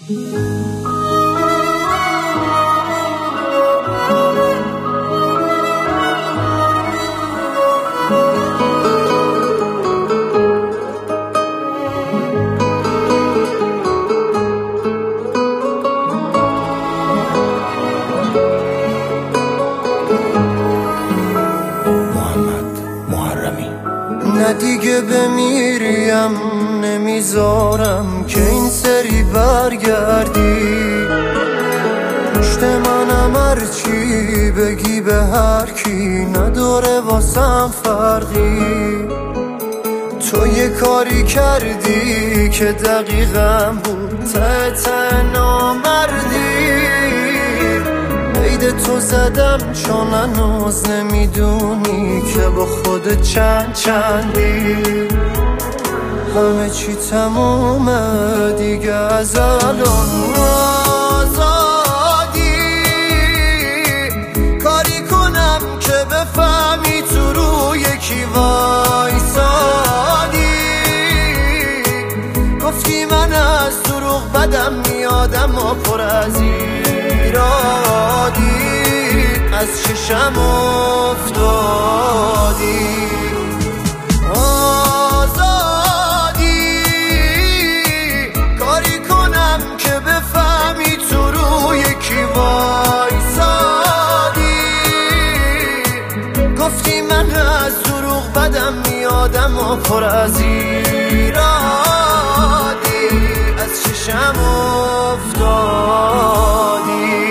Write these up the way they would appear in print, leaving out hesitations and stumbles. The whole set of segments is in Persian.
نه دیگه بمیریم نمیذارم که این سری برگردی. پشت منم هرچی بگی به هر کی نداره واسم فرقی. تو یه کاری کردی که دقیقم بود ته نامردی. عید تو زدم چون هنوز نمیدونی که با خود چندی. همه چی تمومه دیگه از الان آزادی. کاری کنم که بفهمی تو رو یکی وایسادی. گفتی من از دروغ بدم میادم و پر از ایرادی. از چشم افتادی. آزادی کاری کنم که بفهمی تو رو یکی وایسادی. گفتی من از دروغ بدم میادم و پر از ایرادی. از چشم افتادی.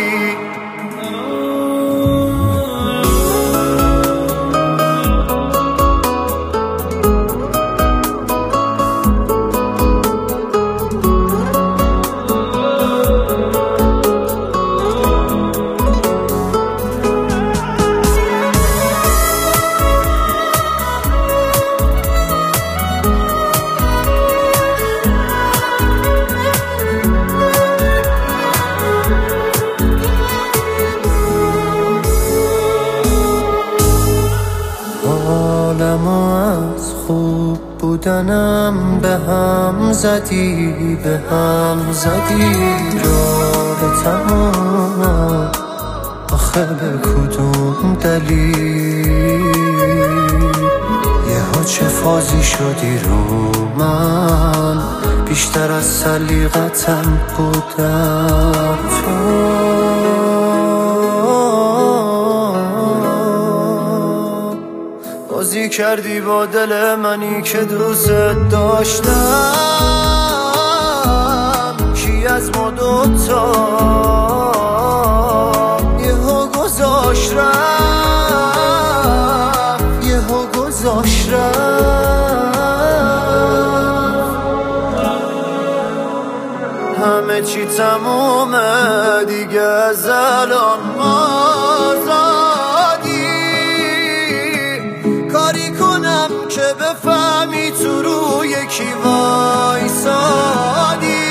حالمو از خوب بودنم به هم زدی راه تمام. آخه به کدوم دلیل یهو چه فازی شدی رو من؟ بیشتر از سلیقتم بودم تو. بازی کردی با دل منی که دوست داشتم. کی از ما دوتا یهو گذاشت رفت. همه چی تمومه دیگه از الان آزادی. کاری کنم که بفهمی تو رو یکی وایسادی.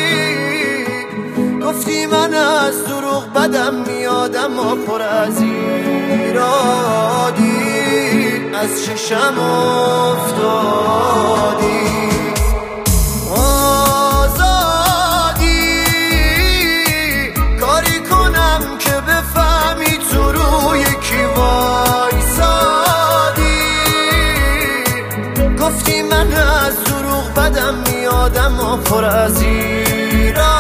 گفتی من از دروغ بدم میادم و پر از ایرادی. از چشم افتادی. آزادی کاری کنم که بفهمی تو رو یکی وایسادی. گفتی من از دروغ بدم میادم و پر از ایرادی.